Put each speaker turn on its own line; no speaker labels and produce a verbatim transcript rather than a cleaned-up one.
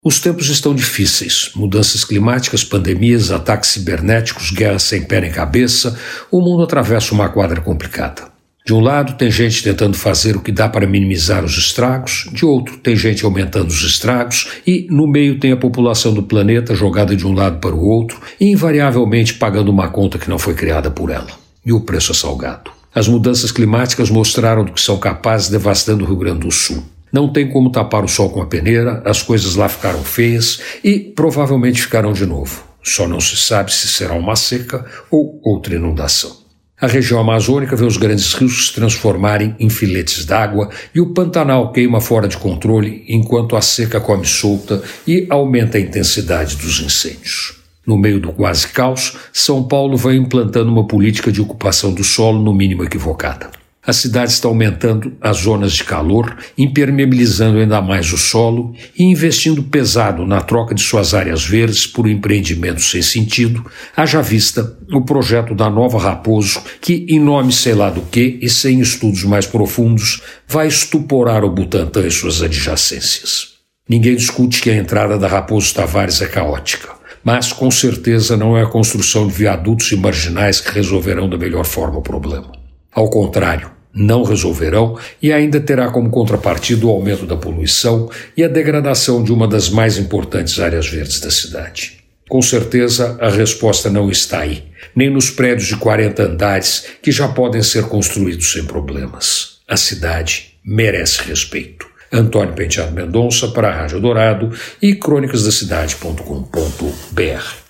Os tempos estão difíceis. Mudanças climáticas, pandemias, ataques cibernéticos, guerras sem pé nem cabeça. O mundo atravessa uma quadra complicada. De um lado, tem gente tentando fazer o que dá para minimizar os estragos. De outro, tem gente aumentando os estragos. E, no meio, tem a população do planeta jogada de um lado para o outro e, invariavelmente, pagando uma conta que não foi criada por ela. E o preço é salgado. As mudanças climáticas mostraram do que são capazes, devastando o Rio Grande do Sul. Não tem como tapar o sol com a peneira, as coisas lá ficaram feias e provavelmente ficarão de novo. Só não se sabe se será uma seca ou outra inundação. A região amazônica vê os grandes rios se transformarem em filetes d'água e o Pantanal queima fora de controle enquanto a seca come solta e aumenta a intensidade dos incêndios. No meio do quase caos, São Paulo vai implantando uma política de ocupação do solo no mínimo equivocada. A cidade está aumentando as zonas de calor, impermeabilizando ainda mais o solo e investindo pesado na troca de suas áreas verdes por um empreendimento sem sentido, haja vista o projeto da Nova Raposo, que, em nome sei lá do que e sem estudos mais profundos, vai estuporar o Butantã e suas adjacências. Ninguém discute que a entrada da Raposo Tavares é caótica, mas com certeza não é a construção de viadutos e marginais que resolverão da melhor forma o problema. Ao contrário, não resolverão e ainda terá como contrapartida o aumento da poluição e a degradação de uma das mais importantes áreas verdes da cidade. Com certeza, a resposta não está aí, nem nos prédios de quarenta andares que já podem ser construídos sem problemas. A cidade merece respeito. Antônio Penteado Mendonça para a Rádio Dourado e crônicas da cidade ponto com ponto br.